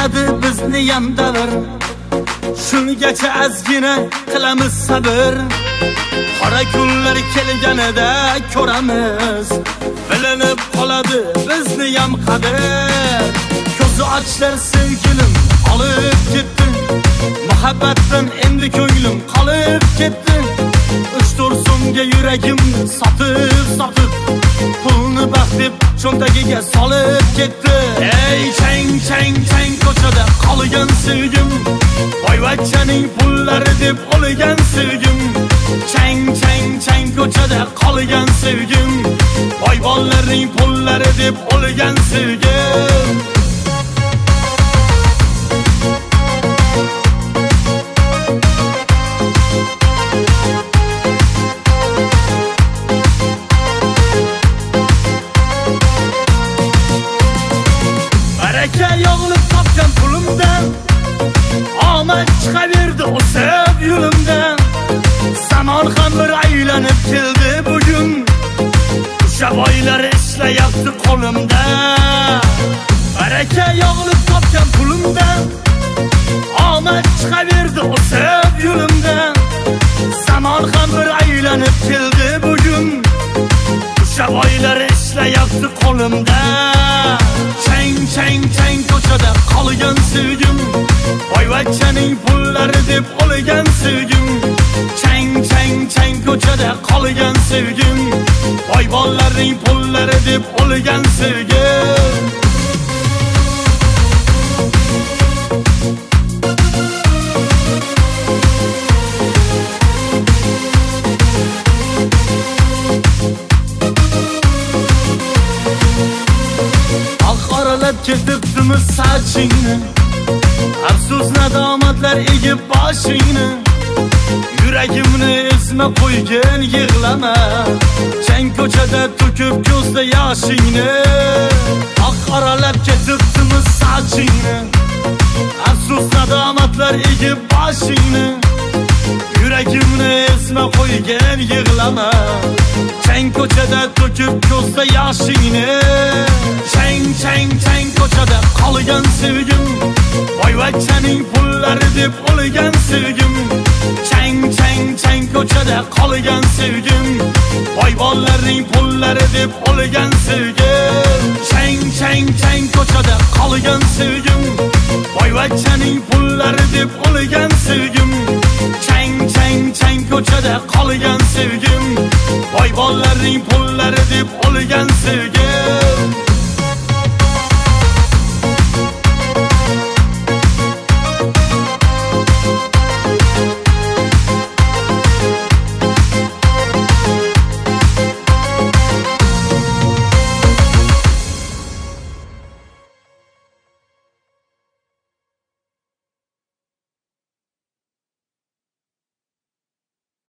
qoladi bizni ham davr. Shungacha azgina qilamiz sabr. Qora kunlar kelganida ko'ramiz, bilinib qoladi bizni ham qadr. Ko'zi ochlar sevgilim olib ketdi, muhabbatdan endi ko'nglim qolib ketdi. 3-4 so'mga yuragimni sotib pulni baxt deb cho'ntagiga solib ketdi. Ey chang ko'chada qolgan sevgim, boyvachchaning pullari deb olgan sevgim. Chang ko'chada qolgan sevgim, boybollarning pullari deb olgan sevgim. Baraka yog'ilib topgan pulimdan, omad chiqaverdi o'sib yo'limdan. Zamon ham bir aylanib keldi bugun, o'sha boylar ishlayapti qo'limda. Baraka yog'ilib topgan pulimdan, omad chiqaverdi o'sib yo'limdan. Zamon ham bir aylanib keldi bugun, o'sha boylar ishlayapti qo'limda. Chang ko'chada qolgan sevgim, boyvachchaning pullari deb olgan sevgim. Chang ko'chada qolgan sevgim, boybollarning pullari deb olgan sevgim. Qoralab ketibdimiz sochingni, afsus nadomatlar egib boshingni. Yuragimni ezma qo'ygin yig'lama, chang ko'chada to'kib ko'zda yoshingni. Qoralab ketibdimiz sochingni, afsus nadomatlar egib boshingni. Yuragimni ezma qo'ygin yig'lama, chang ko'chada to'kib ko'zda yoshingni. Chang ko'chada qolgan sevgim, boyvachchaning pullari deb olgan sevgim. Chang ko'chada qolgan sevgim, boybollarning pullari deb olgan sevgim.